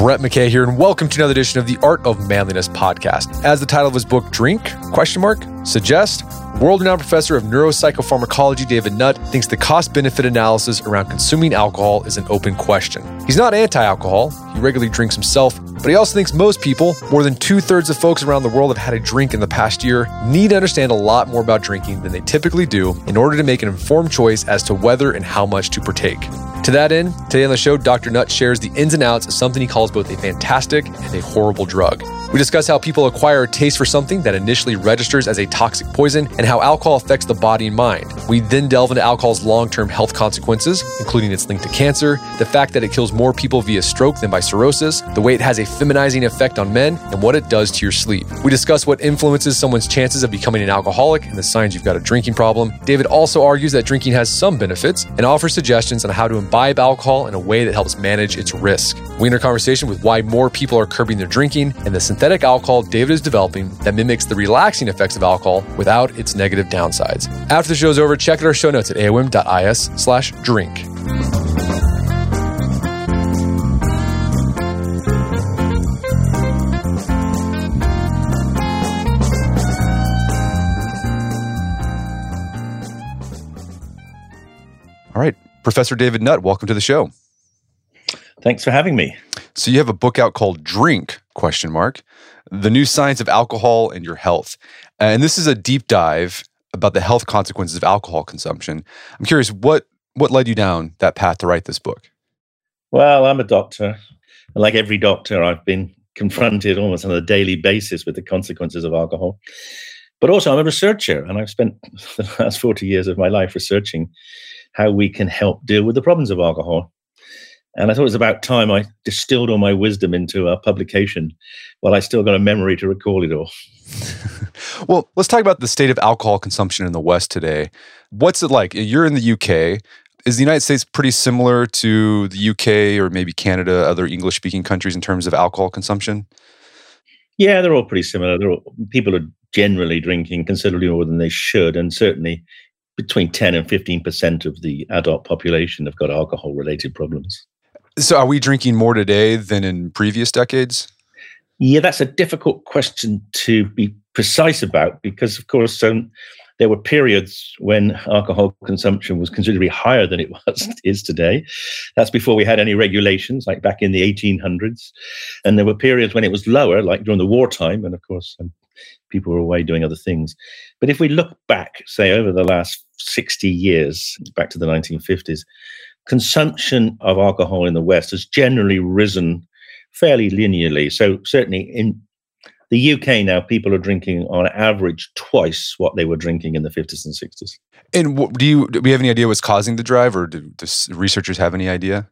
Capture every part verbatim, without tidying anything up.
Brett McKay here, and welcome to another edition of the Art of Manliness podcast. As the title of his book, Drink, question mark, suggests, world-renowned professor of neuropsychopharmacology David Nutt thinks the cost-benefit analysis around consuming alcohol is an open question. He's not anti-alcohol. He regularly drinks himself, but he also thinks most people, more than two-thirds of folks around the world have had a drink in the past year, need to understand a lot more about drinking than they typically do in order to make an informed choice as to whether and how much to partake. To that end, today on the show, Doctor Nutt shares the ins and outs of something he calls both a fantastic and a horrible drug. We discuss how people acquire a taste for something that initially registers as a toxic poison and how alcohol affects the body and mind. We then delve into alcohol's long-term health consequences, including its link to cancer, the fact that it kills more people via stroke than by cirrhosis, the way it has a feminizing effect on men, and what it does to your sleep. We discuss what influences someone's chances of becoming an alcoholic and the signs you've got a drinking problem. David also argues that drinking has some benefits and offers suggestions on how to imbibe alcohol in a way that helps manage its risk. We enter a conversation with why more people are curbing their drinking and the synthetic alcohol David is developing that mimics the relaxing effects of alcohol without its negative downsides. After the show's over, check out our show notes at aom.is slash drink. All right, Professor David Nutt, welcome to the show. Thanks for having me. So you have a book out called Drink, question mark, The New Science of Alcohol and Your Health. And this is a deep dive about the health consequences of alcohol consumption. I'm curious, what what led you down that path to write this book? Well, I'm a doctor. And like every doctor, I've been confronted almost on a daily basis with the consequences of alcohol. But also, I'm a researcher, and I've spent the last forty years of my life researching how we can help deal with the problems of alcohol. And I thought it was about time I distilled all my wisdom into a publication while I still got a memory to recall it all. Well, let's talk about the state of alcohol consumption in the West today. What's it like? You're in the U K. Is the United States pretty similar to the U K or maybe Canada, other English-speaking countries in terms of alcohol consumption? Yeah, they're all pretty similar. They're all, people are generally drinking considerably more than they should, and certainly between ten and fifteen percent of the adult population have got alcohol-related problems. So are we drinking more today than in previous decades? Yeah, that's a difficult question to be precise about because, of course, um, there were periods when alcohol consumption was considerably higher than it was is today. That's before we had any regulations, like back in the eighteen hundreds. And there were periods when it was lower, like during the wartime, and of course, um, people were away doing other things. But if we look back, say, over the last sixty years, back to the nineteen fifties, consumption of alcohol in the West has generally risen fairly linearly. So certainly in the U K now, people are drinking on average twice what they were drinking in the fifties and sixties. And what, do you do we have any idea what's causing the drive, or do, do researchers have any idea?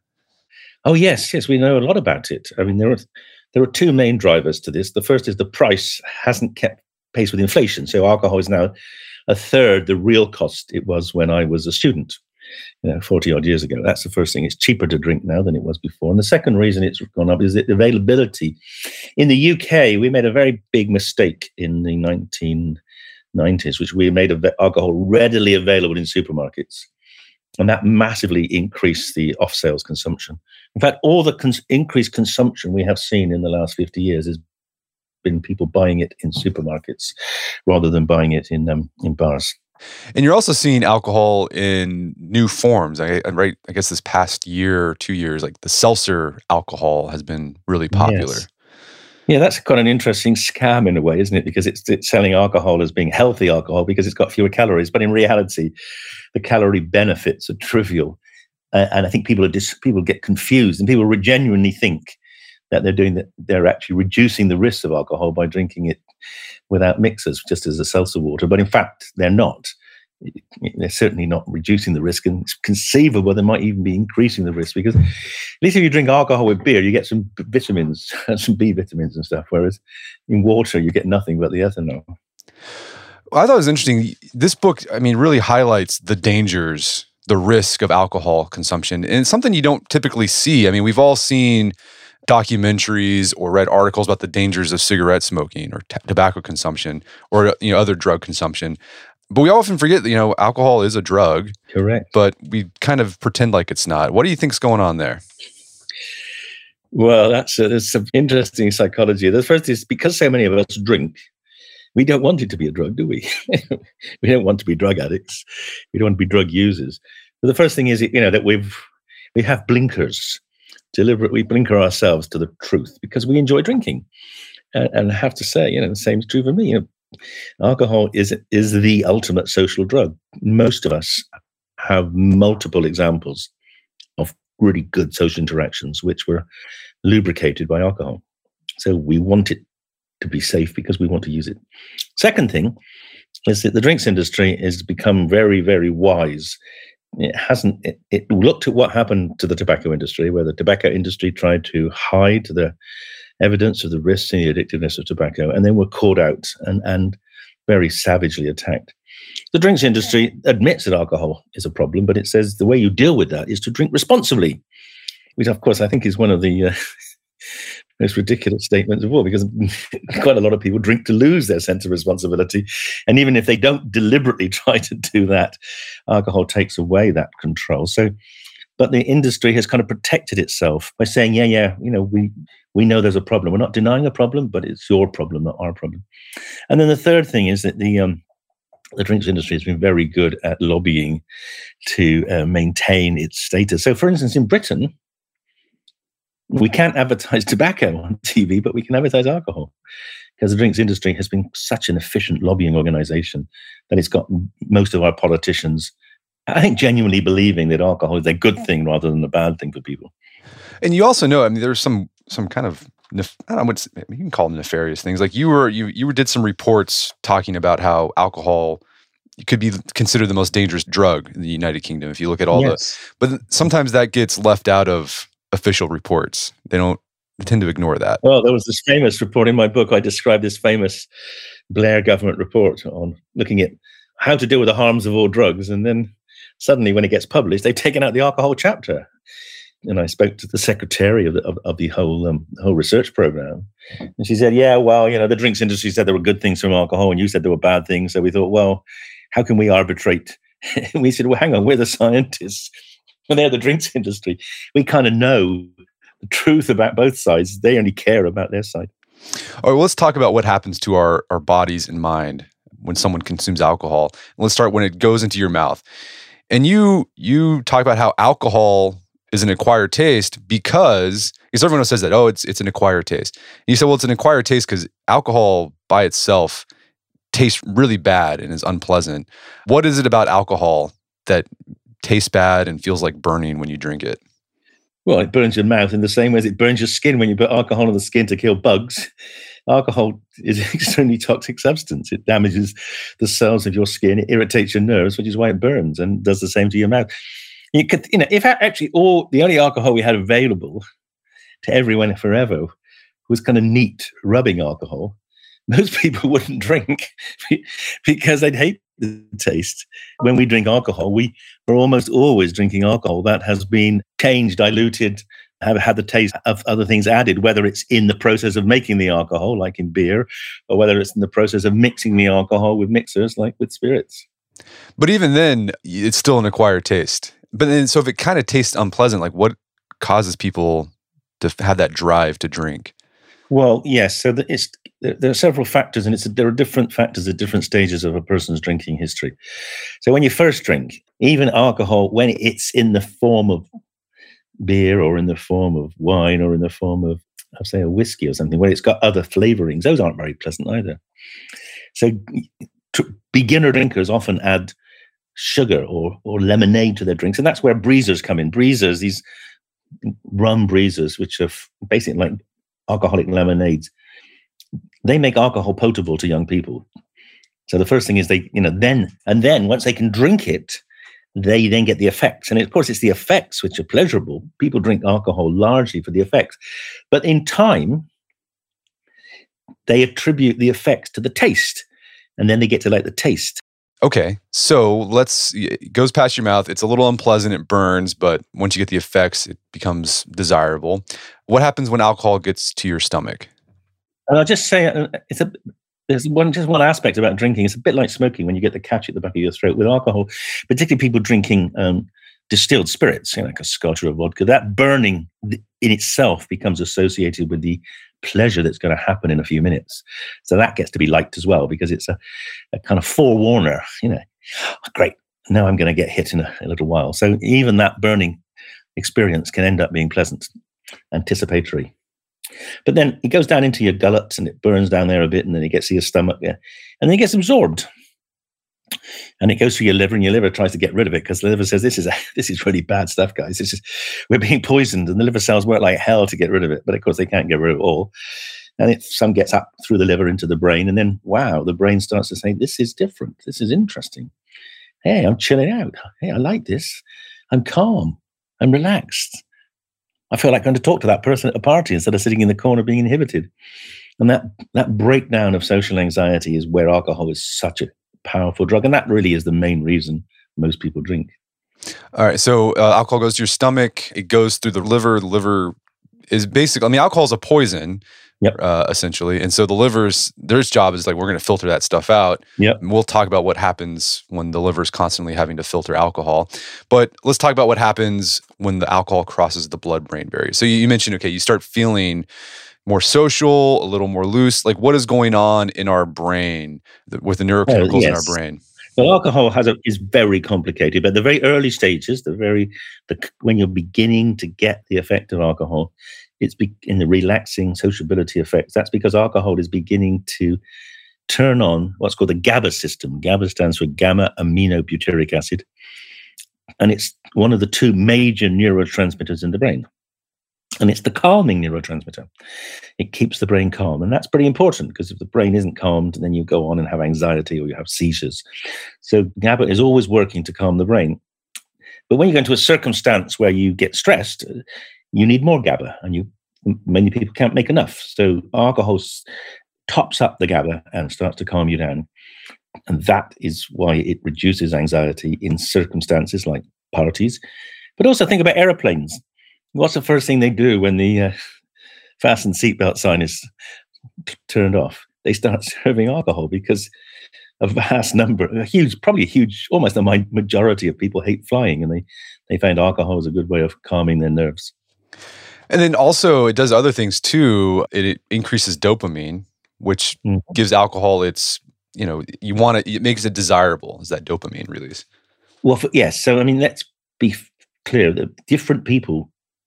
Oh yes, yes, we know a lot about it. I mean, there are there are two main drivers to this. The first is the price hasn't kept pace with inflation. So alcohol is now a third the real cost it was when I was a student, you know, forty odd years ago. That's the first thing. It's cheaper to drink now than it was before. And the second reason it's gone up is the availability. In the U K, we made a very big mistake in the nineteen nineties, which we made alcohol readily available in supermarkets. And that massively increased the off-sales consumption. In fact, all the cons- increased consumption we have seen in the last fifty years has been people buying it in supermarkets rather than buying it in um, in bars. And you're also seeing alcohol in new forms. I, I, right, I guess this past year or two years, like the seltzer alcohol has been really popular. Yes. Yeah, that's quite an interesting scam in a way, isn't it? Because it's, it's selling alcohol as being healthy alcohol because it's got fewer calories. But in reality, the calorie benefits are trivial. Uh, and I think people are dis- people get confused, and people genuinely think that they're doing that. They're actually reducing the risk of alcohol by drinking it without mixers, just as a seltzer water. But in fact, they're not. They're certainly not reducing the risk, and it's conceivable they might even be increasing the risk because at least if you drink alcohol with beer, you get some vitamins, some B vitamins and stuff, whereas in water, you get nothing but the ethanol. Well, I thought it was interesting. This book, I mean, really highlights the dangers, the risk of alcohol consumption, and it's something you don't typically see. I mean, we've all seen documentaries or read articles about the dangers of cigarette smoking or t- tobacco consumption or, you know, other drug consumption. But we often forget that, you know, alcohol is a drug. Correct. But we kind of pretend like it's not. What do you think's going on there? Well, that's a, there's some interesting psychology. The first is because so many of us drink, we don't want it to be a drug, do we? We don't want to be drug addicts. We don't want to be drug users. But the first thing is, you know, that we've we have blinkers. Deliberately blinker ourselves to the truth because we enjoy drinking. And, and I have to say, you know, the same is true for me. You know, alcohol is is the ultimate social drug. Most of us have multiple examples of really good social interactions which were lubricated by alcohol. So we want it to be safe because we want to use it. Second thing is that the drinks industry has become very, very wise. It hasn't, it, it looked at what happened to the tobacco industry, where the tobacco industry tried to hide the evidence of the risks and the addictiveness of tobacco, and then were caught out and, and very savagely attacked. The drinks industry admits that alcohol is a problem, but it says the way you deal with that is to drink responsibly, which, of course, I think is one of the uh, most ridiculous statements of all, because quite a lot of people drink to lose their sense of responsibility. And even if they don't deliberately try to do that, alcohol takes away that control. So, but the industry has kind of protected itself by saying, yeah, yeah, you know, we we know there's a problem. We're not denying a problem, but it's your problem, not our problem. And then the third thing is that the um, the drinks industry has been very good at lobbying to uh, maintain its status. So, for instance, in Britain, we can't advertise tobacco on T V, but we can advertise alcohol because the drinks industry has been such an efficient lobbying organization that it's got most of our politicians, I think, genuinely believing that alcohol is a good thing rather than a bad thing for people. And you also know, I mean, there's some some kind of, nef- I don't know what you can call them nefarious things. Like you were, you you did some reports talking about how alcohol could be considered the most dangerous drug in the United Kingdom if you look at all Yes. the, but sometimes that gets left out of official reports. They don't they tend to ignore that. Well, there was this famous report in my book. I described this famous Blair government report on looking at how to deal with the harms of all drugs. And then suddenly when it gets published, they've taken out the alcohol chapter. And I spoke to the secretary of the, of, of the whole um, whole research program. And she said, yeah, well, you know, the drinks industry said there were good things from alcohol and you said there were bad things. So we thought, well, how can we arbitrate? And we said, well, hang on, we're the scientists. And they're the drinks industry. We kind of know the truth about both sides. They only care about their side. All right, well, let's talk about what happens to our, our bodies and mind when someone consumes alcohol. And let's start when it goes into your mouth. And you you talk about how alcohol is an acquired taste because, because everyone says that, oh, it's it's an acquired taste. And you said, well, it's an acquired taste because alcohol by itself tastes really bad and is unpleasant. What is it about alcohol that tastes bad and feels like burning when you drink it? Well, it burns your mouth in the same way as it burns your skin when you put alcohol on the skin to kill bugs. Alcohol is an extremely toxic substance. It damages the cells of your skin. It irritates your nerves, which is why it burns, and does the same to your mouth. You could, you know, if actually all the only alcohol we had available to everyone forever was kind of neat rubbing alcohol, most people wouldn't drink because they'd hate the taste. When we drink alcohol, we are almost always drinking alcohol that has been changed, diluted, have had the taste of other things added, whether it's in the process of making the alcohol, like in beer, or whether it's in the process of mixing the alcohol with mixers, like with spirits. But even then, it's still an acquired taste. But then, so if it kind of tastes unpleasant, like what causes people to have that drive to drink? Well, yes. So the, it's, there are several factors, and it's there are different factors at different stages of a person's drinking history. So when you first drink, even alcohol, when it's in the form of beer or in the form of wine or in the form of, I'll say, a whiskey or something, where it's got other flavorings, those aren't very pleasant either. So t- beginner drinkers often add sugar or or lemonade to their drinks, and that's where breezers come in. Breezers, these rum breezers, which are basically like alcoholic lemonades, they make alcohol potable to young people. So the first thing is they, you know, then, and then once they can drink it, they then get the effects. And of course, it's the effects which are pleasurable. People drink alcohol largely for the effects. But in time, they attribute the effects to the taste. And then they get to like the taste. Okay, so let's, it goes past your mouth. It's a little unpleasant. It burns. But once you get the effects, it becomes desirable. What happens when alcohol gets to your stomach? And I'll just say, it's a there's one just one aspect about drinking. It's a bit like smoking when you get the catch at the back of your throat with alcohol, particularly people drinking um, distilled spirits, you know, like a scotch or a vodka, that burning in itself becomes associated with the pleasure that's going to happen in a few minutes. So that gets to be liked as well, because it's a, a kind of forewarner, you know, oh, great, now I'm going to get hit in a, a little while. So even that burning experience can end up being pleasant, anticipatory. But then it goes down into your gullet and it burns down there a bit, and then it gets to your stomach, yeah, and then it gets absorbed. And it goes through your liver, and your liver tries to get rid of it, because the liver says, this is a, this is really bad stuff, guys. This is, we're being poisoned, and the liver cells work like hell to get rid of it. But of course, they can't get rid of it all. And it, some gets up through the liver into the brain, and then, wow, the brain starts to say, this is different. This is interesting. Hey, I'm chilling out. Hey, I like this. I'm calm. I'm relaxed. I feel like going to talk to that person at a party instead of sitting in the corner being inhibited. And that, that breakdown of social anxiety is where alcohol is such a powerful drug, and that really is the main reason most people drink. All right, so uh, alcohol goes to your stomach, it goes through the liver. The liver is basically, I mean, alcohol is a poison, yep. uh, essentially, and so the liver's, their job is like, we're going to filter that stuff out. Yep. And we'll talk about what happens when the liver's constantly having to filter alcohol, but let's talk about what happens when the alcohol crosses the blood-brain barrier. So you, you mentioned, okay, you start feeling more social, a little more loose. Like, what is going on in our brain with the neurochemicals oh, yes. in our brain? Well, alcohol has a, is very complicated, but the very early stages, the very the, when you're beginning to get the effect of alcohol, it's be, in the relaxing sociability effects. That's because alcohol is beginning to turn on what's called the GABA system. GABA stands for gamma aminobutyric acid, and it's one of the two major neurotransmitters in the brain. And it's the calming neurotransmitter. It keeps the brain calm. And that's pretty important, because if the brain isn't calmed, then you go on and have anxiety or you have seizures. So GABA is always working to calm the brain. But when you go into a circumstance where you get stressed, you need more GABA, and you many people can't make enough. So alcohol tops up the GABA and starts to calm you down. And that is why it reduces anxiety in circumstances like parties. But also think about airplanes. What's the first thing they do when the uh, fasten seatbelt sign is t- turned off? They start serving alcohol, because a vast number, a huge, probably a huge, almost a majority of people hate flying, and they, they find alcohol is a good way of calming their nerves. And then also it does other things too. It, it increases dopamine, which mm-hmm. gives alcohol its, you know, you want it, it makes it desirable, is that dopamine release. Well, for, yes. So, I mean, let's be clear that different people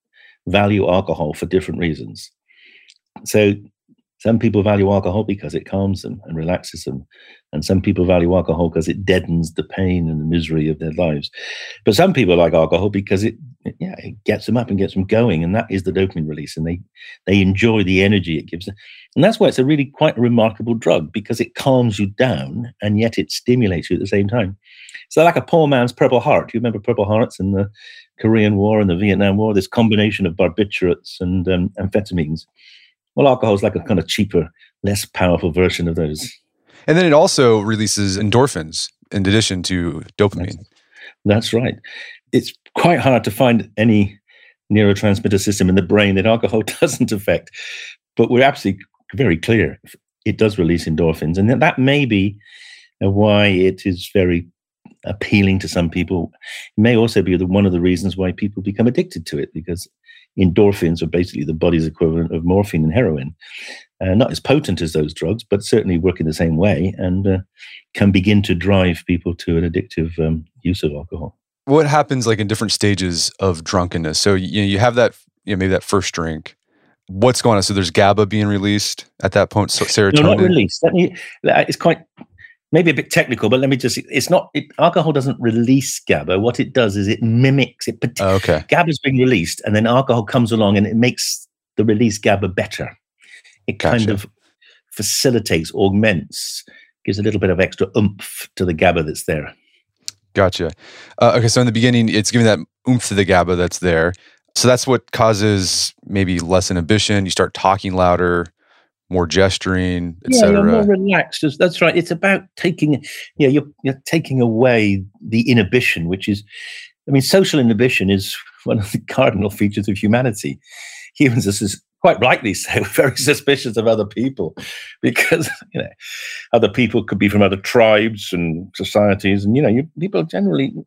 value alcohol for different reasons. So some people value alcohol because it calms them and relaxes them. And some people value alcohol because it deadens the pain and the misery of their lives. But some people like alcohol because it, yeah, it gets them up and gets them going. And that is the dopamine release. And they, they enjoy the energy it gives them. And that's why it's a really quite a remarkable drug, because it calms you down and yet it stimulates you at the same time. So like a poor man's Purple Heart. You remember Purple Hearts in the Korean War and the Vietnam War, this combination of barbiturates and um, amphetamines. Well, alcohol is like a kind of cheaper, less powerful version of those. And then it also releases endorphins in addition to dopamine. That's, that's right. It's quite hard to find any neurotransmitter system in the brain that alcohol doesn't affect. But we're absolutely very clear it does release endorphins. And that may be why it is very appealing to some people. It may also be the, one of the reasons why people become addicted to it, because endorphins are basically the body's equivalent of morphine and heroin. Uh, not as potent as those drugs, but certainly work in the same way, and uh, can begin to drive people to an addictive um, use of alcohol. What happens like in different stages of drunkenness? So you know, you have that, you know, maybe that first drink. What's going on? So there's GABA being released at that point, so serotonin? No, not released. Let me, it's quite, maybe a bit technical, but let me just, it's not, it, alcohol doesn't release GABA. What it does is it mimics it. Oh, okay. GABA is being released, and then alcohol comes along and it makes the released GABA better. It kind Gotcha. of facilitates, augments, gives a little bit of extra oomph to the GABA that's there. Gotcha. Uh, okay, so in the beginning, it's giving that oomph to the GABA that's there. So that's what causes maybe less inhibition. You start talking louder, more gesturing, et yeah, cetera. You're more relaxed. That's right. It's about taking, yeah, you're, you're taking away the inhibition, which is, I mean, social inhibition is one of the cardinal features of humanity. Humans are quite rightly so very suspicious of other people, because you know other people could be from other tribes and societies, and you know you, people generally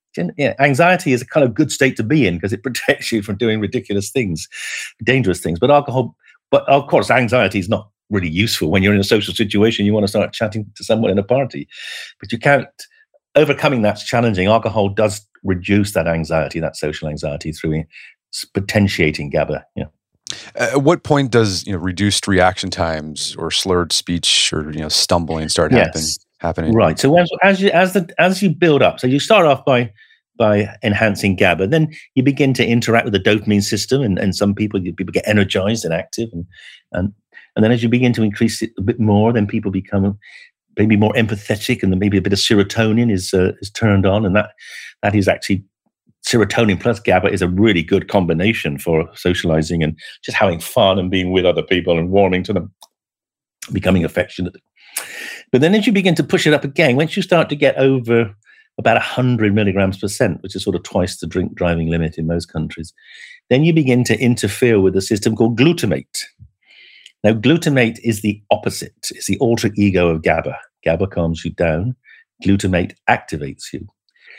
Yeah, anxiety is a kind of good state to be in because it protects you from doing ridiculous things, dangerous things. But alcohol, but of course, anxiety is not really useful when you're in a social situation. You want to start chatting to someone in a party, but you can't. Overcoming that's challenging. Alcohol does reduce that anxiety, that social anxiety, through potentiating GABA. Yeah. At what point does you know reduced reaction times or slurred speech or you know stumbling start yes. happen, happening? Right. So as as you as the as you build up, so you start off by by enhancing GABA, then you begin to interact with the dopamine system, and, and some people people get energized and active, and and and then as you begin to increase it a bit more, then people become maybe more empathetic, and then maybe a bit of serotonin is uh, is turned on, and that that is actually serotonin plus GABA is a really good combination for socializing and just having fun and being with other people and warming to them, becoming affectionate. But then as you begin to push it up again, once you start to get over about one hundred milligrams percent, which is sort of twice the drink driving limit in most countries, then you begin to interfere with a system called glutamate. Now, glutamate is the opposite. It's the alter ego of GABA. GABA calms you down. Glutamate activates you.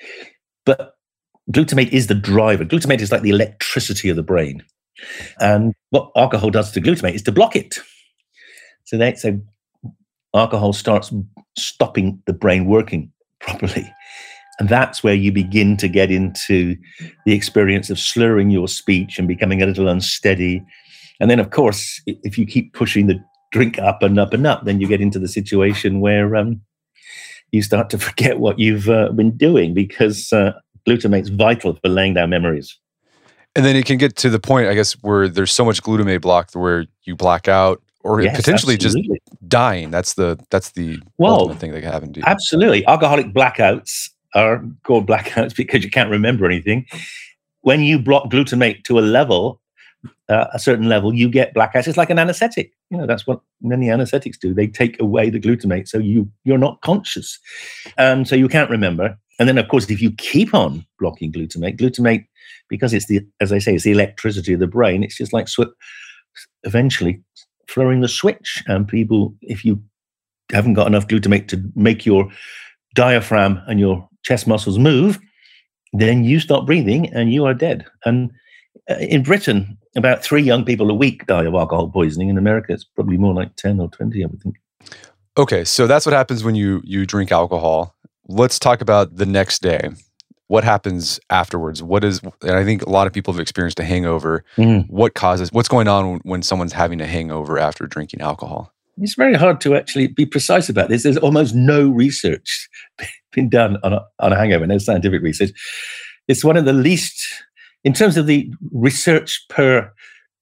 But glutamate is the driver. Glutamate is like the electricity of the brain. And what alcohol does to glutamate is to block it. So, that, so alcohol starts stopping the brain working properly. And that's where you begin to get into the experience of slurring your speech and becoming a little unsteady. And then, of course, if you keep pushing the drink up and up and up, then you get into the situation where um, you start to forget what you've uh, been doing, because uh, glutamate's vital for laying down memories. And then it can get to the point, I guess, where there's so much glutamate blocked where you black out, or yes, potentially absolutely. just dying. That's the that's the well, ultimate thing that can happen to you. Absolutely. Alcoholic blackouts are called blackouts because you can't remember anything. When you block glutamate to a level, uh, a certain level, you get blackouts. It's like an anesthetic. You know, that's what many anesthetics do. They take away the glutamate, so you you're not conscious, um, so you can't remember. And then, of course, if you keep on blocking glutamate, glutamate, because it's the, as I say, it's the electricity of the brain. It's just like sw- eventually throwing the switch. And people, if you haven't got enough glutamate to make your diaphragm and your chest muscles move, then you stop breathing and you are dead. And uh, in Britain, about three young people a week die of alcohol poisoning. In America, it's probably more like ten or twenty, I would think. Okay, so that's what happens when you you drink alcohol. Let's talk about the next day. What happens afterwards? What is, and I think a lot of people have experienced a hangover. Mm. What causes, what's going on when, when someone's having a hangover after drinking alcohol? It's very hard to actually be precise about this. There's almost no research been done on a, on a hangover, no scientific research. It's one of the least, in terms of the research per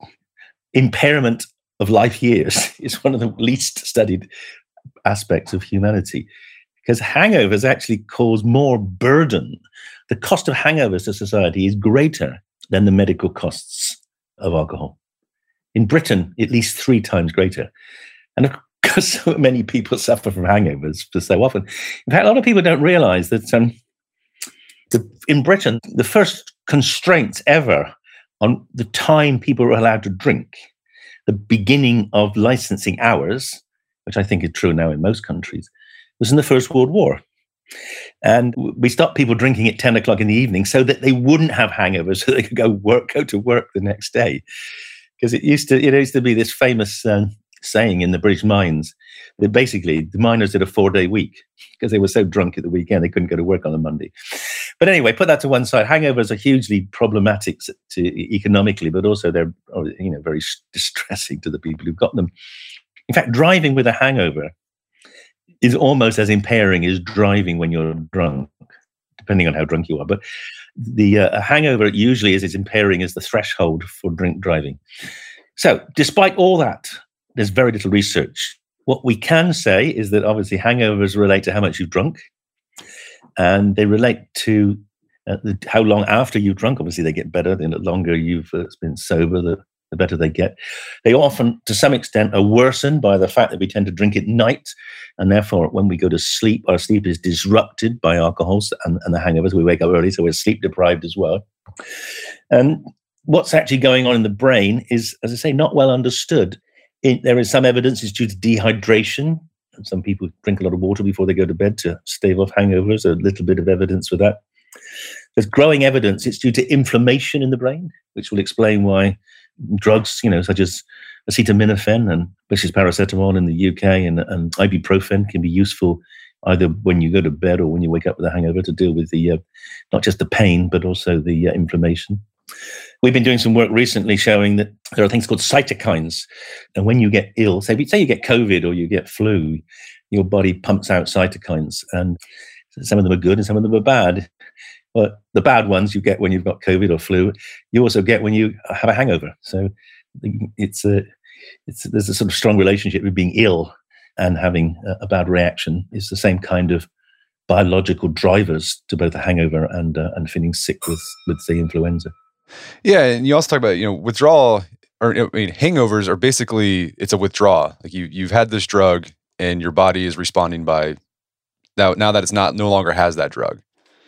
impairment of life years, it's one of the least studied aspects of humanity, because hangovers actually cause more burden. The cost of hangovers to society is greater than the medical costs of alcohol. In Britain, at least three times greater. And of course, so many people suffer from hangovers for so often. In fact, a lot of people don't realize that um, the, in Britain, the first constraints ever on the time people were allowed to drink, the beginning of licensing hours, which I think is true now in most countries, was in the First World War. And we stopped people drinking at ten o'clock in the evening so that they wouldn't have hangovers, so they could go work, go to work the next day. Because it used to, it used to be this famous um, saying in the British mines that basically the miners did a four-day week because they were so drunk at the weekend they couldn't go to work on a Monday. But anyway, put that to one side. Hangovers are hugely problematic to economically, but also they're you know very distressing to the people who've got them. In fact, driving with a hangover is almost as impairing as driving when you're drunk, depending on how drunk you are. But the uh, hangover usually is as impairing as the threshold for drink driving. So despite all that, there's very little research. What we can say is that obviously hangovers relate to how much you've drunk, and they relate to uh, the, how long after you've drunk. Obviously, they get better. The longer you've uh, been sober, the the better they get. They often, to some extent, are worsened by the fact that we tend to drink at night, and therefore, when we go to sleep, our sleep is disrupted by alcohols and, and the hangovers. We wake up early, so we're sleep deprived as well. And what's actually going on in the brain is, as I say, not well understood. It, there is some evidence it's due to dehydration. And some people drink a lot of water before they go to bed to stave off hangovers. A little bit of evidence for that. there's growing evidence it's due to inflammation in the brain, which will explain why drugs, you know, such as acetaminophen, and which is paracetamol in the U K, and, and ibuprofen can be useful either when you go to bed or when you wake up with a hangover to deal with the uh, not just the pain, but also the uh, inflammation. We've been doing some work recently showing that there are things called cytokines. And when you get ill, say, say you get COVID or you get flu, your body pumps out cytokines. And some of them are good and some of them are bad. But the bad ones you get when you've got COVID or flu, you also get when you have a hangover. So it's a, it's, there's a sort of strong relationship with being ill and having a, a bad reaction. It's the same kind of biological drivers to both a hangover and uh, and feeling sick with, with the influenza. Yeah, and you also talk about, you know, withdrawal, or I mean, hangovers are basically, it's a withdrawal. Like you, you've had this drug and your body is responding by, now, now that it's not, no longer has that drug.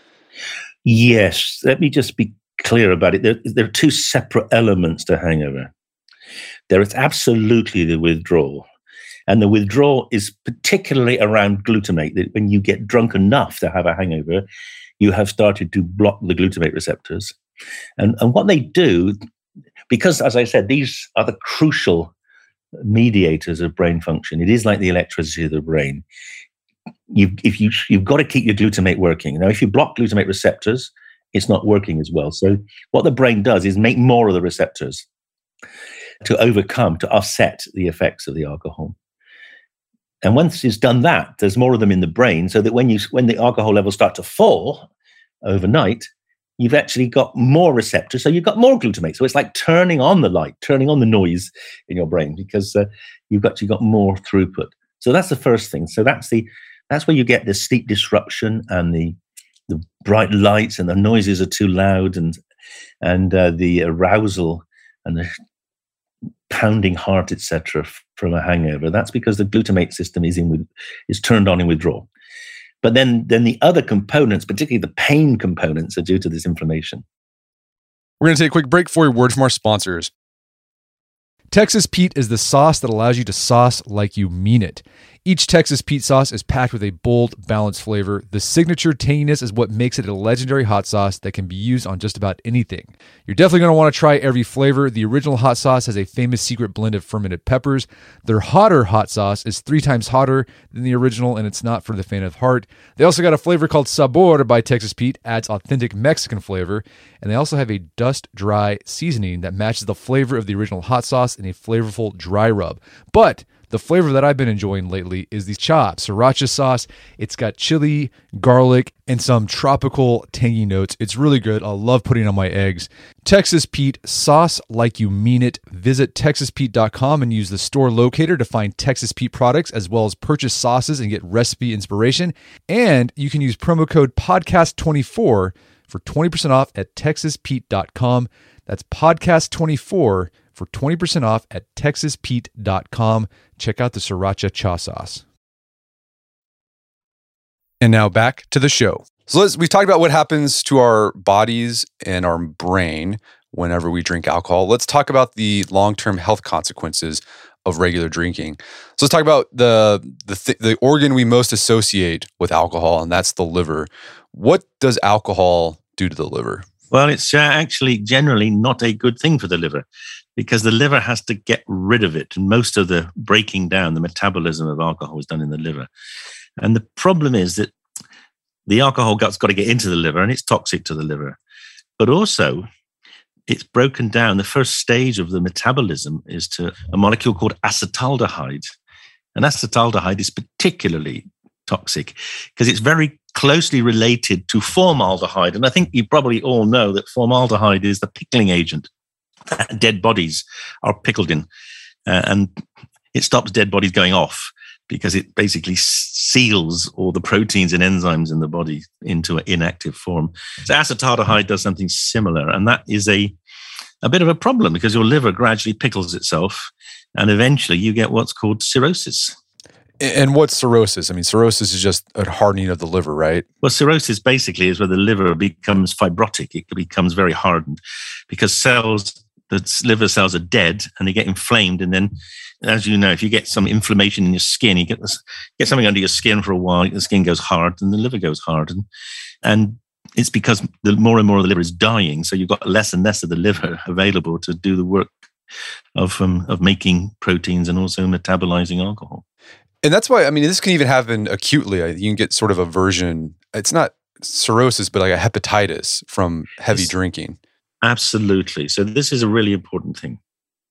Yes, let me just be clear about it. There, there are two separate elements to hangover. There is absolutely the withdrawal. And the withdrawal is particularly around glutamate, that when you get drunk enough to have a hangover, you have started to block the glutamate receptors. And, and what they do, because, as I said, these are the crucial mediators of brain function. It is like the electricity of the brain. You've, if you, you've got to keep your glutamate working. Now, if you block glutamate receptors, it's not working as well. So what the brain does is make more of the receptors to overcome, to offset the effects of the alcohol. And once it's done that, there's more of them in the brain, so that when you when the alcohol levels start to fall overnight, you've actually got more receptors, so you've got more glutamate. So it's like turning on the light, turning on the noise in your brain, because uh, you've got you got more throughput. So that's the first thing. So that's the that's where you get the sleep disruption and the the bright lights and the noises are too loud, and and uh, the arousal and the pounding heart, et cetera, from a hangover. That's because the glutamate system is in with is turned on in withdrawal. But then, then the other components, particularly the pain components, are due to this inflammation. We're going to take a quick break for a word from our sponsors. Texas Pete is the sauce that allows you to sauce like you mean it. Each Texas Pete sauce is packed with a bold, balanced flavor. The signature tanginess is what makes it a legendary hot sauce that can be used on just about anything. You're definitely going to want to try every flavor. The original hot sauce has a famous secret blend of fermented peppers. Their hotter hot sauce is three times hotter than the original, and it's not for the faint of heart. They also got a flavor called Sabor by Texas Pete, adds authentic Mexican flavor, and they also have a dust-dry seasoning that matches the flavor of the original hot sauce in a flavorful dry rub. But the flavor that I've been enjoying lately is the chopped sriracha sauce. It's got chili, garlic, and some tropical tangy notes. It's really good. I love putting it on my eggs. Texas Pete, sauce like you mean it. Visit texas pete dot com and use the store locator to find Texas Pete products, as well as purchase sauces and get recipe inspiration. And you can use promo code podcast twenty-four for twenty percent off at texas pete dot com. That's podcast twenty-four for twenty percent off at texas pete dot com. Check out the sriracha cha sauce. And now back to the show. So let's, we've talked about what happens to our bodies and our brain whenever we drink alcohol. Let's talk about the long-term health consequences of regular drinking. So let's talk about the the, th- the organ we most associate with alcohol, and that's the liver. What does alcohol do to the liver? Well, it's uh, actually generally not a good thing for the liver, because the liver has to get rid of it. And most of the breaking down, the metabolism of alcohol is done in the liver. And the problem is that the alcohol has got to get into the liver, and it's toxic to the liver. But also, it's broken down. The first stage of the metabolism is to a molecule called acetaldehyde. And acetaldehyde is particularly toxic because it's very closely related to formaldehyde. And I think you probably all know that formaldehyde is the pickling agent that dead bodies are pickled in. Uh, and it stops dead bodies going off because it basically seals all the proteins and enzymes in the body into an inactive form. So acetaldehyde does something similar. And that is a, a bit of a problem because your liver gradually pickles itself. And eventually you get what's called cirrhosis. And what's cirrhosis? I mean, cirrhosis is just a hardening of the liver, right? Well, cirrhosis basically is where the liver becomes fibrotic. It becomes very hardened because cells, the liver cells are dead and they get inflamed. And then, as you know, if you get some inflammation in your skin, you get this, get something under your skin for a while, the skin goes hard and the liver goes hard. And, and it's because the more and more of the liver is dying, so you've got less and less of the liver available to do the work of um, of making proteins and also metabolizing alcohol. And that's why, I mean, this can even happen acutely. You can get sort of a version, it's not cirrhosis, but like a hepatitis from heavy it's, drinking. Absolutely. So this is a really important thing.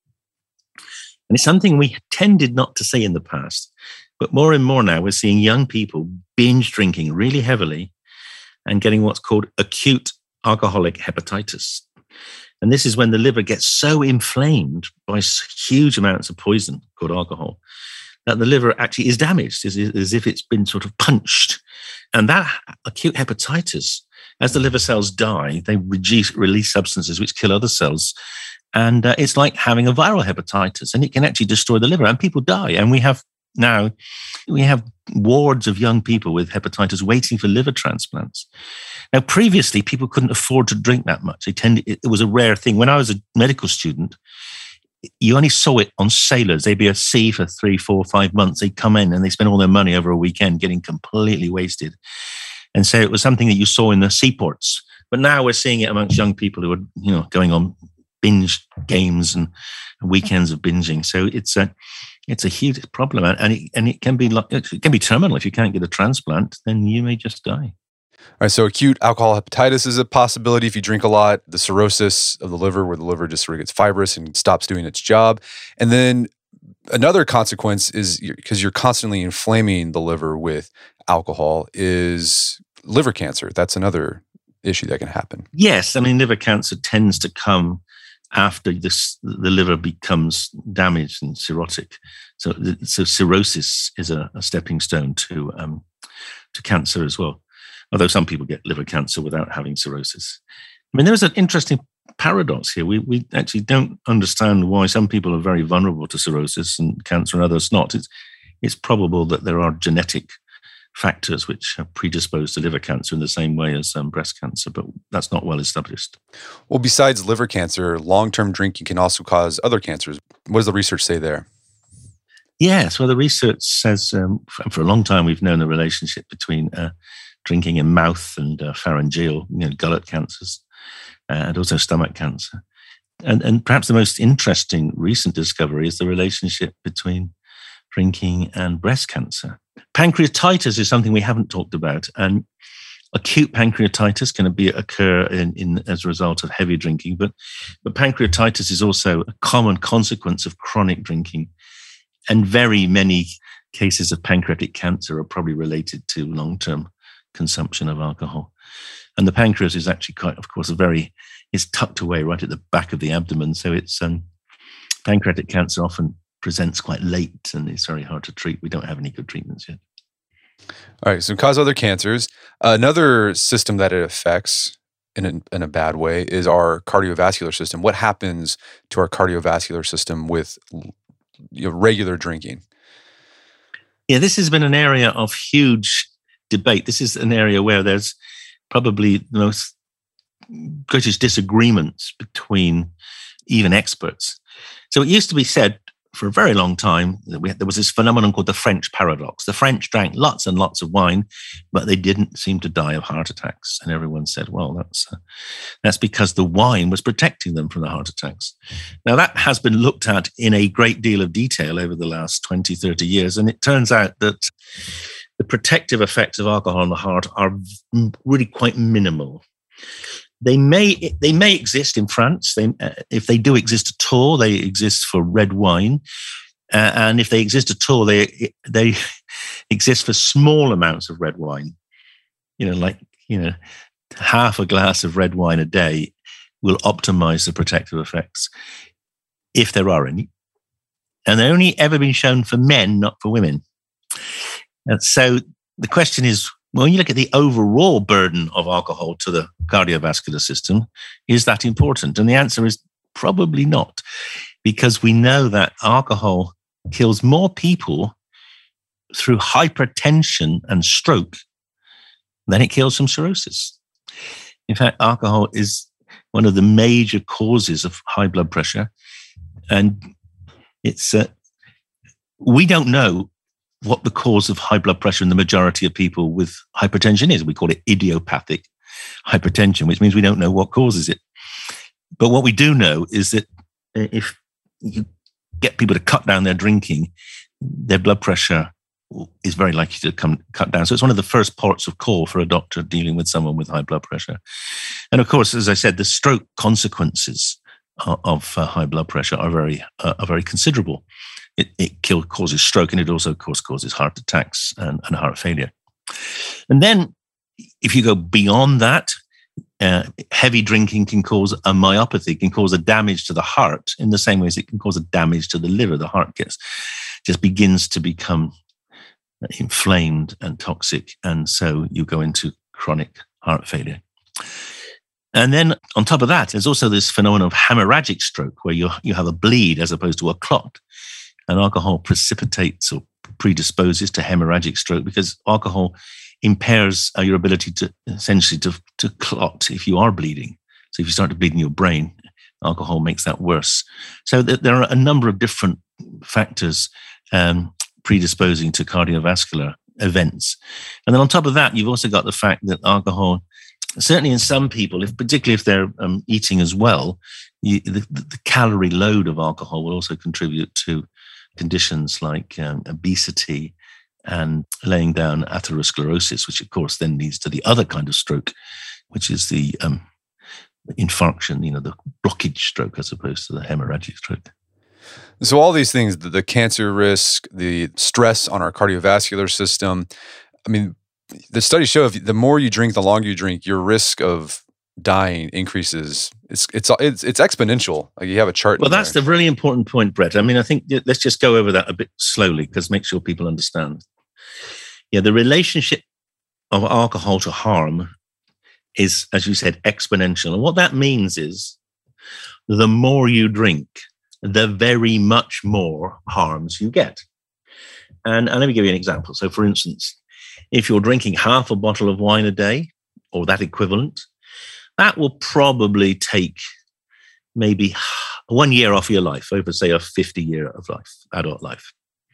And it's something we tended not to say in the past, but more and more now we're seeing young people binge drinking really heavily and getting what's called acute alcoholic hepatitis. And this is when the liver gets so inflamed by huge amounts of poison called alcohol that the liver actually is damaged, as, as if it's been sort of punched. And that acute hepatitis, as the liver cells die, they reduce, release substances which kill other cells. And uh, it's like having a viral hepatitis, and it can actually destroy the liver, and people die. And we have now, we have wards of young people with hepatitis waiting for liver transplants. Now, previously, people couldn't afford to drink that much. They tended, it was a rare thing. When I was a medical student, you only saw it on sailors. They'd be at sea for three, four, five months. They'd come in and they spend all their money over a weekend getting completely wasted. And so it was something that you saw in the seaports. But now we're seeing it amongst young people who are, you know, going on binge games and weekends of binging. So it's a it's a huge problem, and it and it can be like, it can be terminal. If you can't get a transplant, then you may just die. All right, so acute alcohol hepatitis is a possibility if you drink a lot. The cirrhosis of the liver, where the liver just sort of gets fibrous and stops doing its job. And then another consequence is, because you're constantly inflaming the liver with alcohol, is liver cancer. That's another issue that can happen. Yes, I mean, liver cancer tends to come after this, the liver becomes damaged and cirrhotic. So, so cirrhosis is a, a stepping stone to um, to cancer as well. Although some people get liver cancer without having cirrhosis. I mean, there's an interesting paradox here. We we actually don't understand why some people are very vulnerable to cirrhosis and cancer and others not. It's it's probable that there are genetic factors which are predisposed to liver cancer in the same way as um, breast cancer, but that's not well established. Well, besides liver cancer, long-term drinking can also cause other cancers. What does the research say there? Yes, well, the research says um, for, for a long time we've known the relationship between uh, drinking in mouth and uh, pharyngeal, you know, gullet cancers, uh, and also stomach cancer. And, and perhaps the most interesting recent discovery is the relationship between drinking and breast cancer. Pancreatitis is something we haven't talked about, and acute pancreatitis can be occur in, in as a result of heavy drinking, but, but pancreatitis is also a common consequence of chronic drinking, and very many cases of pancreatic cancer are probably related to long-term consumption of alcohol. And the pancreas is actually quite, of course, a very, is tucked away right at the back of the abdomen, so it's um, pancreatic cancer often presents quite late and it's very hard to treat. We don't have any good treatments yet. All right, so it causes other cancers. Uh, another system that it affects in a, in a bad way is our cardiovascular system. What happens to our cardiovascular system with, you know, regular drinking? Yeah, this has been an area of huge debate. This is an area where there's probably the most greatest disagreements between even experts. So it used to be said for a very long time that we had, there was this phenomenon called the French paradox. The French drank lots and lots of wine, but they didn't seem to die of heart attacks. And everyone said, well, that's uh, that's because the wine was protecting them from the heart attacks. Now, that has been looked at in a great deal of detail over the last twenty, thirty years. And it turns out that the protective effects of alcohol on the heart are really quite minimal. They may they may exist in France. They, uh, if they do exist at all, they exist for red wine, uh, and if they exist at all, they they exist for small amounts of red wine. You know, like you know, half a glass of red wine a day will optimize the protective effects, if there are any. And they're only ever been shown for men, not for women. And so the question is, when you look at the overall burden of alcohol to the cardiovascular system, is that important? And the answer is probably not, because we know that alcohol kills more people through hypertension and stroke than it kills from cirrhosis. In fact, alcohol is one of the major causes of high blood pressure. And it's uh, we don't know what the cause of high blood pressure in the majority of people with hypertension is. We call it idiopathic hypertension, which means we don't know what causes it. But what we do know is that if you get people to cut down their drinking, their blood pressure is very likely to come cut down. So it's one of the first ports of call for a doctor dealing with someone with high blood pressure. And of course, as I said, the stroke consequences of, of uh, high blood pressure are very uh, are very considerable. It, it kill, causes stroke, and it also, of course, causes heart attacks and, and heart failure. And then, if you go beyond that, uh, heavy drinking can cause a myopathy, can cause a damage to the heart in the same way as it can cause a damage to the liver. The heart gets just begins to become inflamed and toxic, and so you go into chronic heart failure. And then on top of that, there's also this phenomenon of hemorrhagic stroke, where you you have a bleed as opposed to a clot. And alcohol precipitates or predisposes to hemorrhagic stroke because alcohol impairs uh, your ability to essentially to, to clot if you are bleeding. So if you start to bleed in your brain, alcohol makes that worse. So th- there are a number of different factors um, predisposing to cardiovascular events. And then on top of that, you've also got the fact that alcohol, certainly in some people, if particularly if they're um, eating as well, you, the, the calorie load of alcohol will also contribute to conditions like um, obesity and laying down atherosclerosis, which of course then leads to the other kind of stroke, which is the um, infarction, you know, the blockage stroke as opposed to the hemorrhagic stroke. So all these things, the, the cancer risk, the stress on our cardiovascular system, I mean, the studies show if the more you drink, the longer you drink, your risk of dying increases. It's it's it's it's exponential. Like you have a chart. Well, that's the really important point, Brett. I mean, I think let's just go over that a bit slowly because make sure people understand. Yeah, the relationship of alcohol to harm is, as you said, exponential. And what that means is the more you drink, the very much more harms you get. And, and let me give you an example. So, for instance, if you're drinking half a bottle of wine a day or that equivalent, that will probably take maybe one year off your life over, say, a fifty year of life, adult life.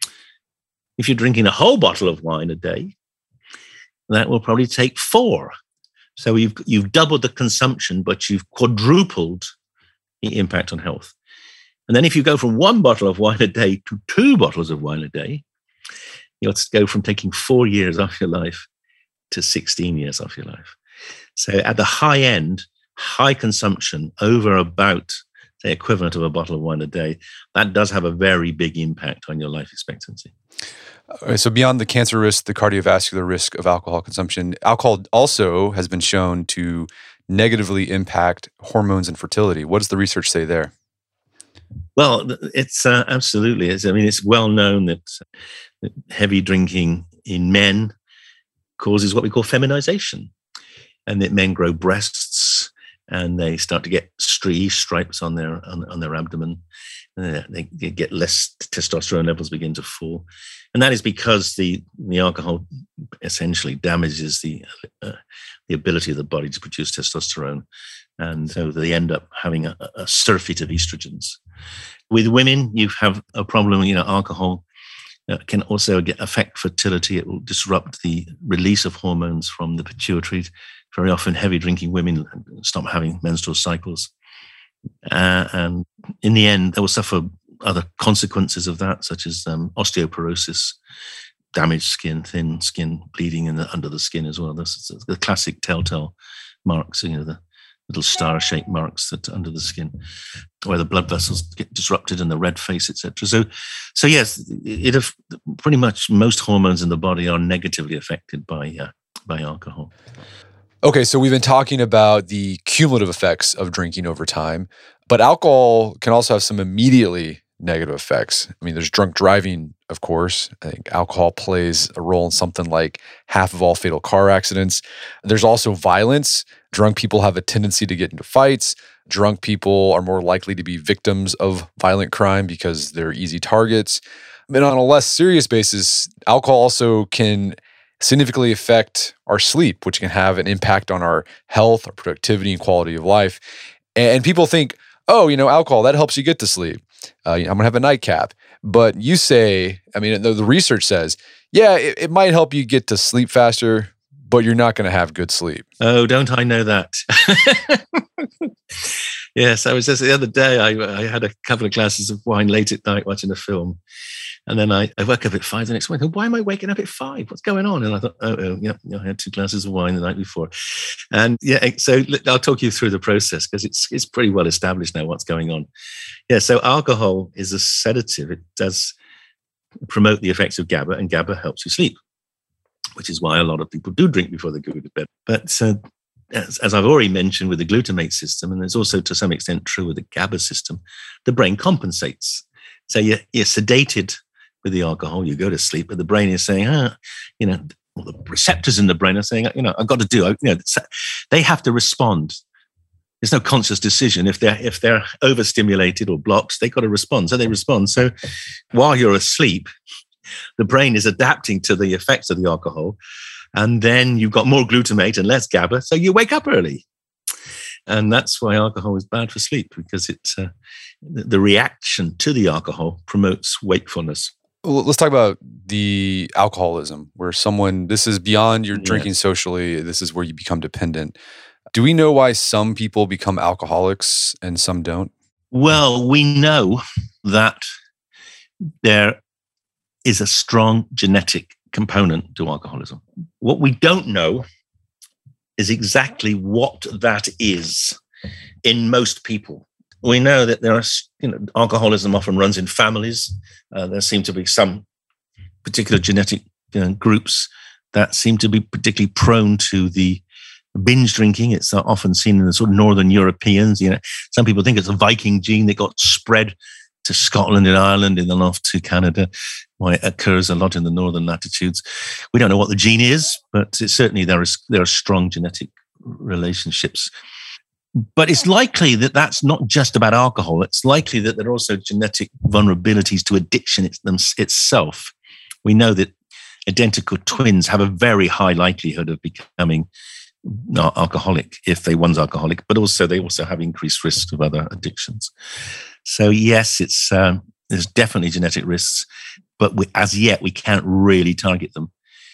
If you're drinking a whole bottle of wine a day, that will probably take four. So you've, you've doubled the consumption, but you've quadrupled the impact on health. And then if you go from one bottle of wine a day to two bottles of wine a day, you'll go from taking four years off your life to sixteen years off your life. So at the high end, high consumption over about the equivalent of a bottle of wine a day, that does have a very big impact on your life expectancy. Okay, so beyond the cancer risk, the cardiovascular risk of alcohol consumption, alcohol also has been shown to negatively impact hormones and fertility. What does the research say there? Well, it's uh, absolutely. It's, I mean, it's well known that heavy drinking in men causes what we call feminization, and that men grow breasts and they start to get stri- stripes on their on, on their abdomen. And they, they get less testosterone levels begin to fall, and that is because the the alcohol essentially damages the uh, the ability of the body to produce testosterone, and so they end up having a, a surfeit of estrogens. With women, you have a problem. You know, alcohol uh, can also get, affect fertility. It will disrupt the release of hormones from the pituitary. Very often, heavy drinking women stop having menstrual cycles. Uh, and in the end, they will suffer other consequences of that, such as um, osteoporosis, damaged skin, thin skin, bleeding in the, under the skin as well. This is the classic telltale marks, you know, the little star-shaped marks that under the skin, where the blood vessels get disrupted and the red face, et cetera. So, so yes, it, it pretty much most hormones in the body are negatively affected by uh, by alcohol. Okay, so we've been talking about the cumulative effects of drinking over time, but alcohol can also have some immediately negative effects. I mean, there's drunk driving, of course. I think alcohol plays a role in something like half of all fatal car accidents. There's also violence. Drunk people have a tendency to get into fights. Drunk people are more likely to be victims of violent crime because they're easy targets. And on a less serious basis, alcohol also can significantly affect our sleep, which can have an impact on our health, our productivity, and quality of life. And people think, oh, you know, alcohol, that helps you get to sleep. Uh, I'm going to have a nightcap. But you say, I mean, the, the research says, yeah, it, it might help you get to sleep faster, but you're not going to have good sleep. Oh, don't I know that? Yes, I was just the other day, I, I had a couple of glasses of wine late at night watching a film. And then I, I woke up at five the next morning. Why am I waking up at five? What's going on? And I thought, oh, oh yeah, I had two glasses of wine the night before. And yeah, so I'll talk you through the process because it's it's pretty well established now what's going on. Yeah, so alcohol is a sedative. It does promote the effects of GABA, and GABA helps you sleep, which is why a lot of people do drink before they go to bed. But uh, as, as I've already mentioned with the glutamate system, and it's also to some extent true with the GABA system, the brain compensates. So you're, you're sedated with the alcohol, you go to sleep, but the brain is saying, ah, you know, well, the receptors in the brain are saying, you know, I've got to do, you know, they have to respond. There's no conscious decision. If they're if they're overstimulated or blocked, they've got to respond. So they respond. So while you're asleep, the brain is adapting to the effects of the alcohol, and then you've got more glutamate and less GABA, so you wake up early. And that's why alcohol is bad for sleep, because it uh, the reaction to the alcohol promotes wakefulness. Well, let's talk about the alcoholism, where someone, this is beyond your drinking yes. socially, this is where you become dependent. Do we know why some people become alcoholics and some don't? Well, we know that there is a strong genetic component to alcoholism. What we don't know is exactly what that is in most people. We know that there are, you know, alcoholism often runs in families. Uh, there seem to be some particular genetic you know, groups that seem to be particularly prone to the binge drinking. It's often seen in the sort of Northern Europeans. You know, some people think it's a Viking gene that got spread to Scotland and Ireland and then off to Canada. Why it occurs a lot in the northern latitudes. We don't know what the gene is, but it, certainly there is there are strong genetic relationships. But it's likely that that's not just about alcohol. It's likely that there are also genetic vulnerabilities to addiction itself. We know that identical twins have a very high likelihood of becoming alcoholic if they one's alcoholic, but also they also have increased risks of other addictions. So yes, it's um, there's definitely genetic risks, but we, as yet we can't really target them.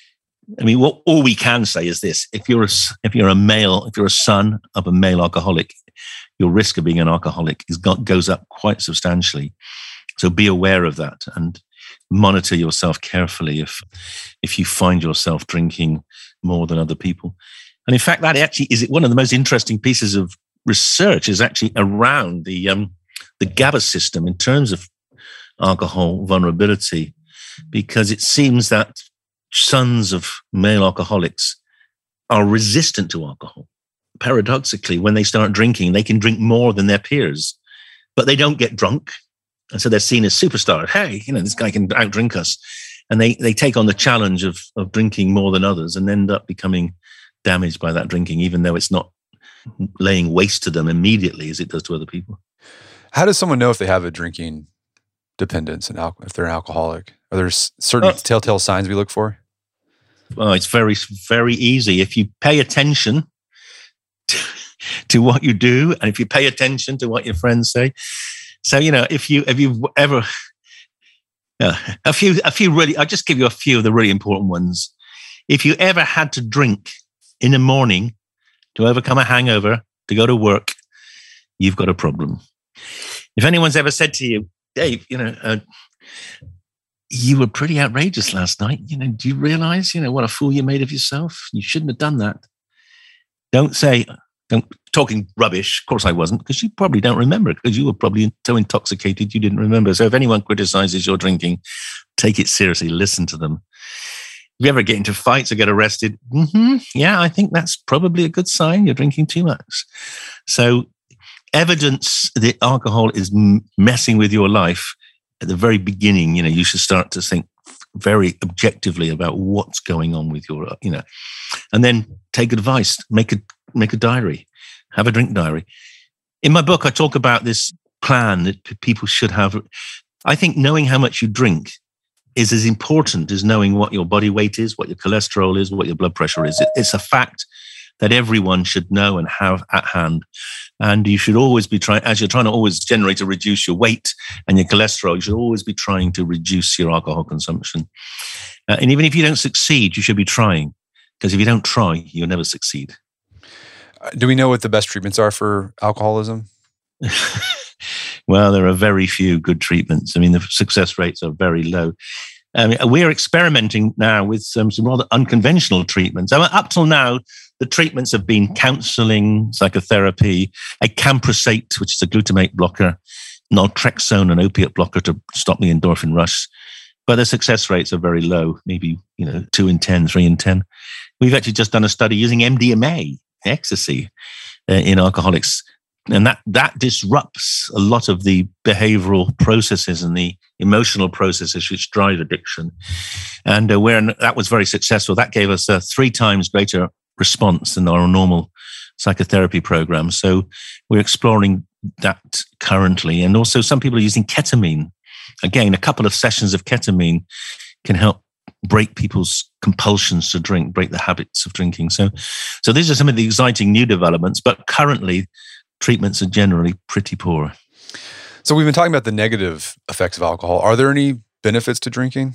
I mean, what all we can say is this: if you're a if you're a male, if you're a son of a male alcoholic, your risk of being an alcoholic is got, goes up quite substantially. So be aware of that and monitor yourself carefully if if you find yourself drinking more than other people. And in fact, that actually is one of the most interesting pieces of research is actually around the um, the GABA system in terms of alcohol vulnerability, because it seems that sons of male alcoholics are resistant to alcohol. Paradoxically, when they start drinking, they can drink more than their peers, but they don't get drunk. And so they're seen as superstars. Hey, you know, this guy can outdrink us. And they, they take on the challenge of, of drinking more than others and end up becoming damaged by that drinking, even though it's not laying waste to them immediately as it does to other people. How does someone know if they have a drinking dependence and al- if they're an alcoholic? Are there certain uh, telltale signs we look for? Well, it's very, very easy. If you pay attention to, to what you do, and if you pay attention to what your friends say. So, you know, if you, if you've ever, uh, a few, a few really, I'll just give you a few of the really important ones. If you ever had to drink in the morning to overcome a hangover, to go to work, you've got a problem. If anyone's ever said to you, Dave, you know, uh, you were pretty outrageous last night. You know, do you realize, you know, what a fool you made of yourself? You shouldn't have done that. Don't say, don't talking rubbish. Of course I wasn't, because you probably don't remember it, because you were probably so intoxicated you didn't remember. So if anyone criticizes your drinking, take it seriously. Listen to them. If you ever get into fights or get arrested, mm-hmm, yeah, I think that's probably a good sign you're drinking too much. So evidence that alcohol is m- messing with your life at the very beginning, you know, you should start to think very objectively about what's going on with your, you know, and then take advice, make a make a diary, have a drink diary. In my book, I talk about this plan that p- people should have. I think knowing how much you drink is as important as knowing what your body weight is, what your cholesterol is, what your blood pressure is. It, it's a fact that everyone should know and have at hand. And you should always be trying, as you're trying to always generate or reduce your weight and your cholesterol, you should always be trying to reduce your alcohol consumption. Uh, and even if you don't succeed, you should be trying. Because if you don't try, you'll never succeed. Do we know what the best treatments are for alcoholism? Well, there are very few good treatments. I mean, the success rates are very low. I mean, we're experimenting now with some, some rather unconventional treatments. I mean, up till now, the treatments have been counseling, psychotherapy, a camprosate, which is a glutamate blocker, naltrexone, an opiate blocker to stop the endorphin rush. But the success rates are very low, maybe, you know, two in ten, three in ten. We've actually just done a study using M D M A, ecstasy, uh, in alcoholics. And that, that disrupts a lot of the behavioral processes and the emotional processes which drive addiction. And uh, where that was very successful, that gave us a three times greater response than our normal psychotherapy program. So we're exploring that currently. And also some people are using ketamine. Again, a couple of sessions of ketamine can help break people's compulsions to drink, break the habits of drinking. So, so these are some of the exciting new developments, but currently treatments are generally pretty poor. So we've been talking about the negative effects of alcohol. Are there any benefits to drinking?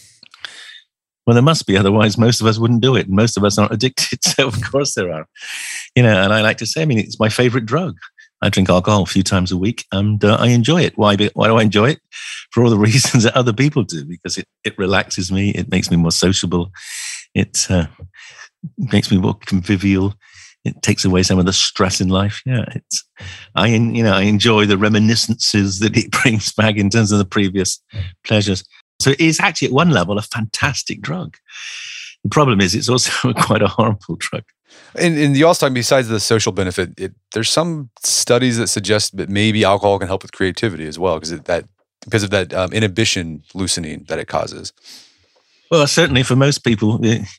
Well, there must be. Otherwise, most of us wouldn't do it. Most of us aren't addicted. So of course there are. You know, and I like to say, I mean, it's my favorite drug. I drink alcohol a few times a week and uh, I enjoy it. Why, why do I enjoy it? For all the reasons that other people do, because it, it relaxes me. It makes me more sociable. It uh, makes me more convivial. It takes away some of the stress in life. Yeah, it's I you know I enjoy the reminiscences that it brings back in terms of the previous pleasures. So it is actually at one level a fantastic drug. The problem is it's also quite a harmful drug. And, and you also talk, besides the social benefit, it, there's some studies that suggest that maybe alcohol can help with creativity as well, because that because of that um, inhibition loosening that it causes. Well, certainly for most people, it,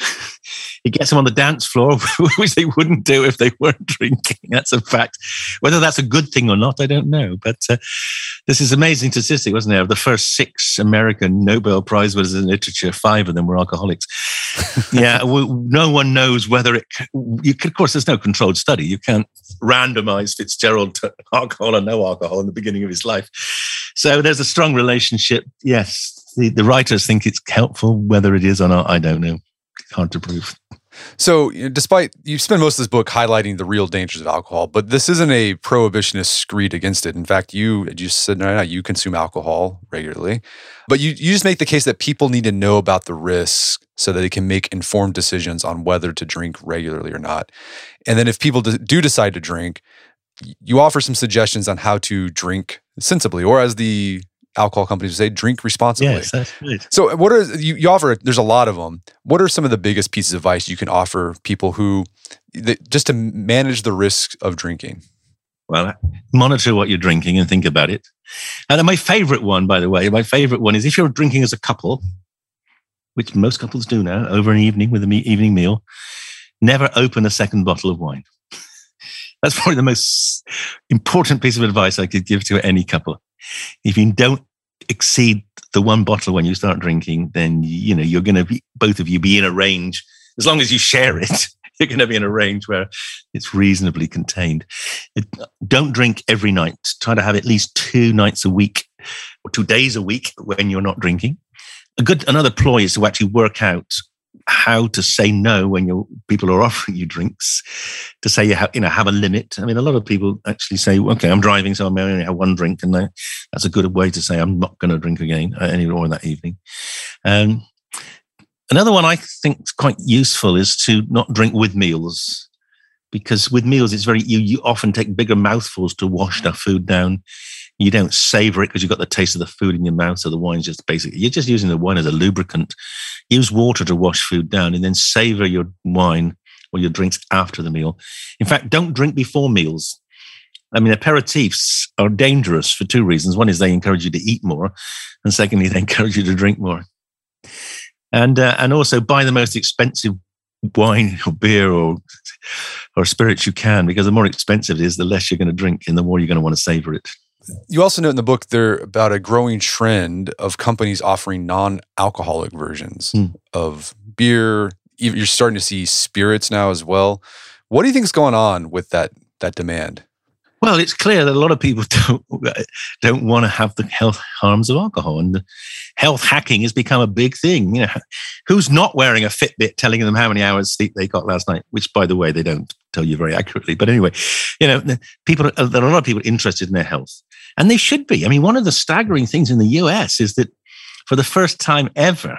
it gets them on the dance floor, which they wouldn't do if they weren't drinking. That's a fact. Whether that's a good thing or not, I don't know. But uh, this is amazing statistic, wasn't there? Of the first six American Nobel Prize winners in literature, five of them were alcoholics. Yeah, well, no one knows whether it. You could, of course, there's no controlled study. You can't randomize Fitzgerald to alcohol or no alcohol in the beginning of his life. So there's a strong relationship. Yes. The, the writers think it's helpful. Whether it is or not, I don't know. Hard to prove. So, you know, despite you spend most of this book highlighting the real dangers of alcohol, but this isn't a prohibitionist screed against it. In fact, you you said no, no, you consume alcohol regularly, but you you just make the case that people need to know about the risks so that they can make informed decisions on whether to drink regularly or not. And then, if people do decide to drink, you offer some suggestions on how to drink sensibly, or as the alcohol companies say, drink responsibly. Yes, that's good. So what are, you, you offer, there's a lot of them. What are some of the biggest pieces of advice you can offer people who, that, just to manage the risk of drinking? Well, monitor what you're drinking and think about it. And my favorite one, by the way, my favorite one is if you're drinking as a couple, which most couples do now, over an evening with an evening meal, never open a second bottle of wine. That's probably the most important piece of advice I could give to any couple. If you don't exceed the one bottle when you start drinking, then, you know, you're going to be, both of you be in a range. As long as you share it, you're going to be in a range where it's reasonably contained. It, don't drink every night. Try to have at least two nights a week or two days a week when you're not drinking. A good, another ploy is to actually work out how to say no when your people are offering you drinks, to say you have, you know, have a limit. I mean, a lot of people actually say, okay, I'm driving, so I may only have one drink. And that's a good way to say, I'm not going to drink again any more that evening. Um, another one I think is quite useful is to not drink with meals, because with meals, it's very, you, you often take bigger mouthfuls to wash that food down. You don't savor it because you've got the taste of the food in your mouth. So the wine's just basically, you're just using the wine as a lubricant. Use water to wash food down and then savor your wine or your drinks after the meal. In fact, don't drink before meals. I mean, aperitifs are dangerous for two reasons. One is they encourage you to eat more. And secondly, they encourage you to drink more. And uh, and also buy the most expensive wine or beer or or spirits you can, because the more expensive it is, the less you're going to drink and the more you're going to want to savor it. You also note in the book there about a growing trend of companies offering non-alcoholic versions mm. of beer. You're starting to see spirits now as well. What do you think is going on with that that demand? Well, it's clear that a lot of people don't, don't want to have the health harms of alcohol, and health hacking has become a big thing. You know, who's not wearing a Fitbit telling them how many hours sleep they got last night? Which, by the way, they don't tell you very accurately. But anyway, you know, people there are a lot of people interested in their health, and they should be. I mean, one of the staggering things in the U S is that for the first time ever,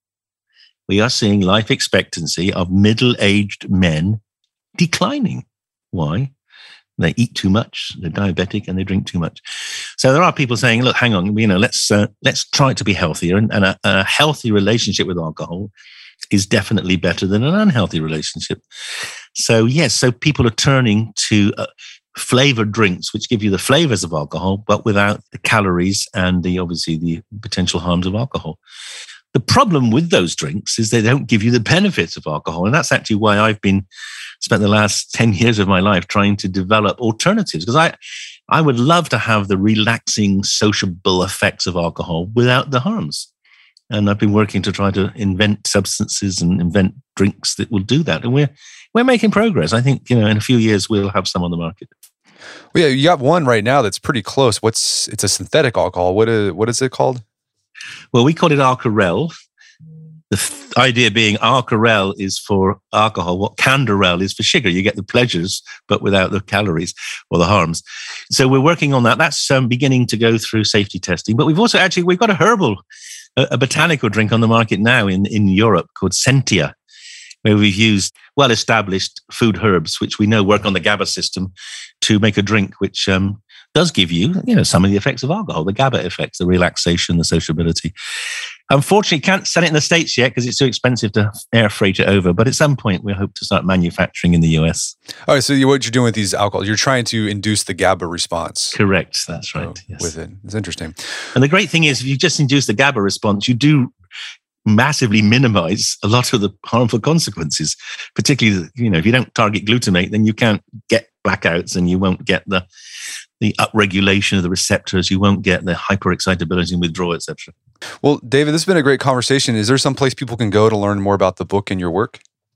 we are seeing life expectancy of middle-aged men declining. Why? They eat too much, they're diabetic, and they drink too much. So there are people saying, look, hang on, you know, let's uh, let's try to be healthier. And, and a, a healthy relationship with alcohol is definitely better than an unhealthy relationship. So, yes, so people are turning to uh, flavored drinks, which give you the flavors of alcohol, but without the calories and the obviously the potential harms of alcohol. The problem with those drinks is they don't give you the benefits of alcohol. And that's actually why I've been spent the last ten years of my life trying to develop alternatives, because I, I would love to have the relaxing, sociable effects of alcohol without the harms. And I've been working to try to invent substances and invent drinks that will do that. And we're, we're making progress. I think, you know, in a few years, we'll have some on the market. Well, yeah, you got one right now that's pretty close. What's, it's a synthetic alcohol. What is, what is it called? Well, we call it Alcarel. The f- idea being Alcarel is for alcohol, what Canderel is for sugar. You get the pleasures, but without the calories or the harms. So we're working on that. That's um, beginning to go through safety testing. But we've also actually, we've got a herbal, a, a botanical drink on the market now in, in Europe called Sentia, where we've used well-established food herbs, which we know work on the GABA system, to make a drink which um, does give you, you know, some of the effects of alcohol, the GABA effects, the relaxation, the sociability. Unfortunately, can't sell it in the States yet because it's too expensive to air freight it over. But at some point, we hope to start manufacturing in the U S. All right. So what you're doing with these alcohols, you're trying to induce the GABA response. Correct. That's right. So, yes. With it. It's interesting. And the great thing is, if you just induce the GABA response, you do massively minimize a lot of the harmful consequences. Particularly, you know, if you don't target glutamate, then you can't get blackouts and you won't get the the upregulation of the receptors. You won't get the hyperexcitability and withdrawal, et cetera. Well, David, this has been a great conversation. Is there some place people can go to learn more about the book and your work?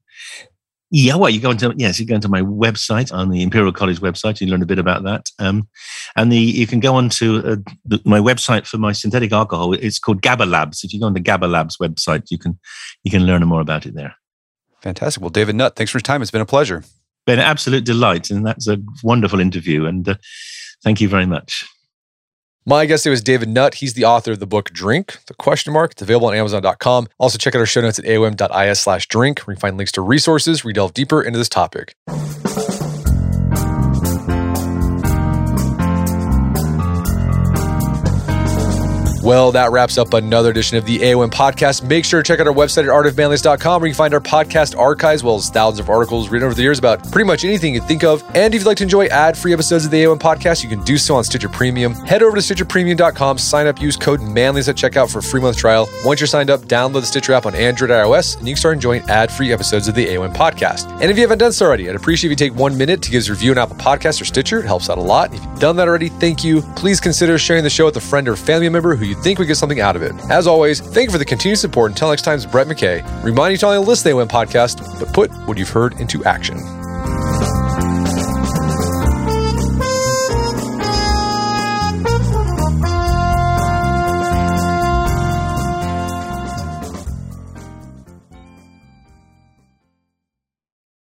Yeah, well, you go into yes, you go into my website on the Imperial College website. You learn a bit about that, um, and the you can go on to uh, the, my website for my synthetic alcohol. It's called GABA Labs. If you go on the GABA Labs website, you can you can learn more about it there. Fantastic. Well, David Nutt, thanks for your time. It's been a pleasure. Been an absolute delight, and that's a wonderful interview. And uh, thank you very much. My guest today was David Nutt. He's the author of the book Drink, the question mark. It's available on amazon dot com. Also, check out our show notes at aom.is slash drink, where you can find links to resources where we delve deeper into this topic. Well, that wraps up another edition of the A O M podcast. Make sure to check out our website at art of manliness dot com, where you can find our podcast archives, as well as thousands of articles written over the years about pretty much anything you can think of. And if you'd like to enjoy ad-free episodes of the A O M podcast, you can do so on Stitcher Premium. Head over to stitcher premium dot com, sign up, use code manliness at checkout for a free month trial. Once you're signed up, download the Stitcher app on Android or iOS, and you can start enjoying ad-free episodes of the A O M podcast. And if you haven't done so already, I'd appreciate if you take one minute to give us a review on Apple Podcasts or Stitcher. It helps out a lot. If you've done that already, thank you. Please consider sharing the show with a friend or family member who you think would get something out of it. As always, thank you for the continued support. Until next time, it's Brett McKay, reminding you to only listen to the A O M podcast, but put what you've heard into action.